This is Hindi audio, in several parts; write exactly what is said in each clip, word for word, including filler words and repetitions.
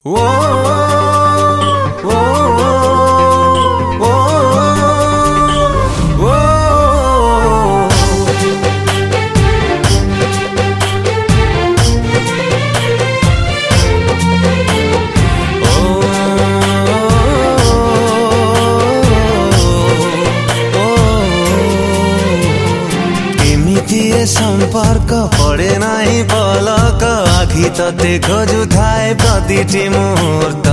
ओ, ओ, ओ, ओ, ओ, संपर्क पड़े नाही पलक आखि तते खोजु थाए प्रतिटी मुहूर्त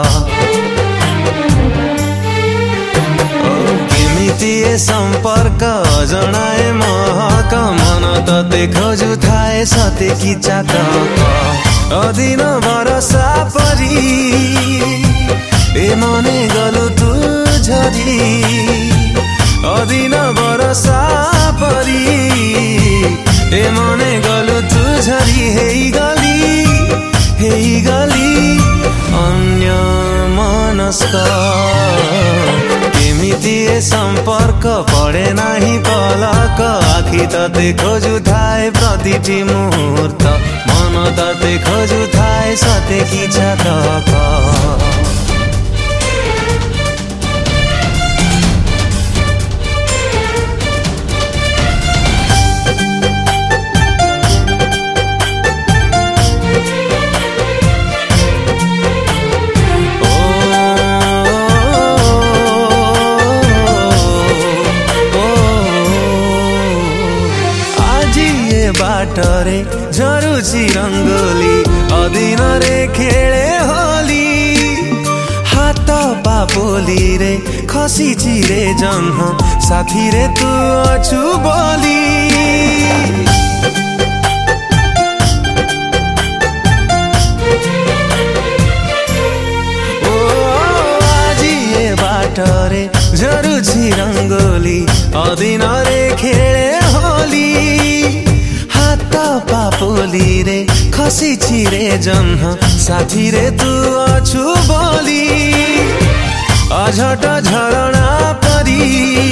केमिति ए संपर्क अजणाए महक मन तते खोजु थाए सते कि चातक अदिन भरोसा परी ए मने गलु तू झरी अदिन भरोसा परी ए मने गलु तू झरी हेई गली हेई गली अन्य मनस्क केमिति ए संपर्क पड़े नाही पलक आखि तते खोजु थाए प्रतिटी मुहूर्त मन तते खोजु थाए सते कि चातक बाटरे झरुची रंगोली अदिन रे खेले होली हाथ पापोली रे खसीची रे जन्म साथी रे तू अछु बोली ओ आजी ए बाटरे झरुची रंगोली अदिन रे खेले होली पापोली रे खसीची रे जन्म साथी रे तू अछु बोली अझट झरणा परी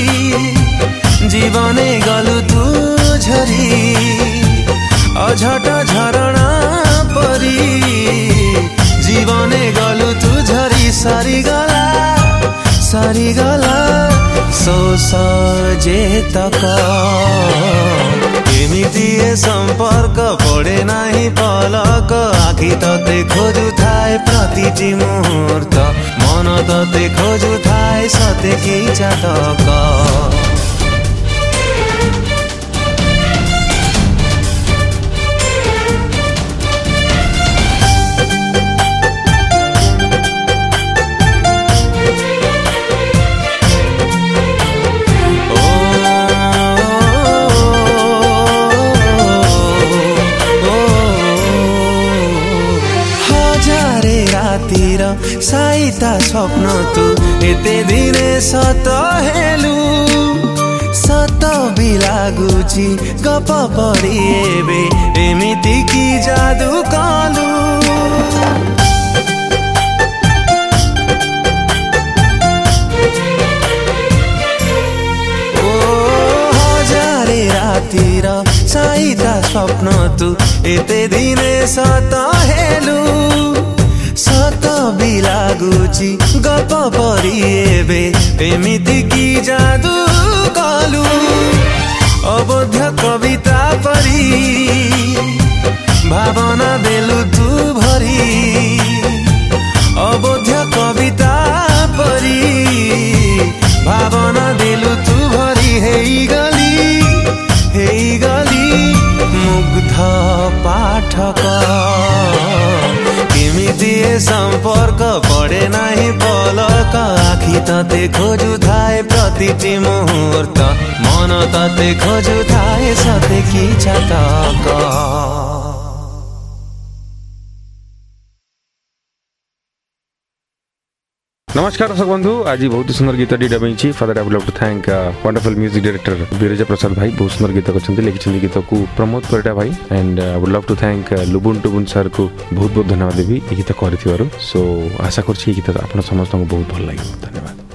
जीवने गलु तू झरी अझट झरणा परी जीवने गलु तू झरी सारी गला सारी गला सो सजे तक केमिति ए संपर्क पड़े नाही पलक आखि तते खोजु थाए प्रतिटी मुहूर्त मन तते खोजु थाए सते कि चातक साइता स्वप्न तू एते दिने सत हेलु सत भी लागुची गप परी एबे एमिति की जादू कालु ओ हजारे रातिर साइता स्वप्न तू एते दिने सत हेलु सत भी लागुची गप परी एबे एमिति की जादू कालु अबोध्य कविता परी भावना देलु तू भरी अबोध्य कविता परी भावना देलु तू भरी हेई गली हेई गली मुग्ध पाठक केमिति ए संपर्क पड़े नाही पलक आखि तते खोजु थाए प्रतिटी मुहूर्त मन तते खोजु थाए सते कि चातक। नमस्कार दर्शक बंधु आज बहुत सुंदर गीत डबी फादर I would love to thank wonderful music director Biraja Prasad भाई बहुत सुंदर गीत करछन्ती लिखिछन्ती गीत को प्रमोद करटा भाई and I would love to thank लुबुन टुबुन सर को बहुत बहुत धन्यवाद देवी गीत करथिवारु सो आशा करछि गीत आपन समस्त को बहुत भल लागियो धन्यवाद।